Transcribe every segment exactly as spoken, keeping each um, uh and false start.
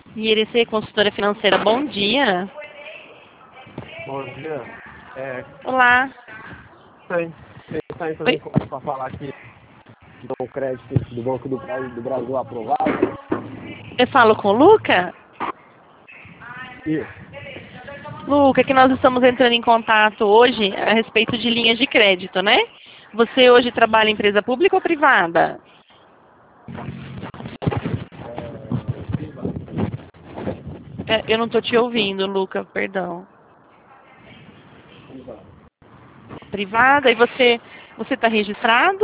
I R C, consultora financeira, bom dia. Bom dia. É, Olá. tem, está entrando Oi, em contato para falar que o crédito do Banco do Brasil, do Brasil aprovado. eu falo com o Luca? Isso. Luca, que nós estamos entrando em contato hoje a respeito de linhas de crédito, né? Você hoje trabalha em empresa pública ou privada? É, eu não estou te ouvindo, Luca, perdão. Privada? E você você está registrado?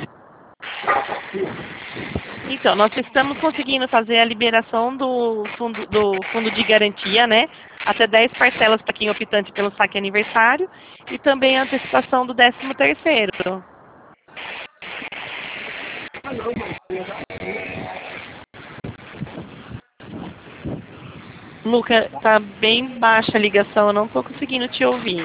Então, nós estamos conseguindo fazer a liberação do fundo, do fundo de garantia, né? Até dez parcelas para quem é optante pelo saque aniversário e também a antecipação do décimo terceiro. Luca, tá bem baixa a ligação, eu não estou conseguindo te ouvir.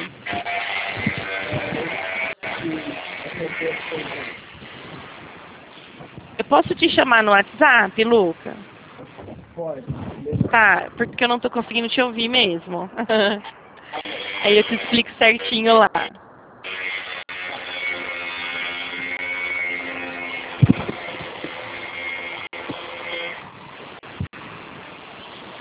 Eu posso te chamar no WhatsApp, Luca? Pode. Tá, porque eu não estou conseguindo te ouvir mesmo. Aí eu te explico certinho lá.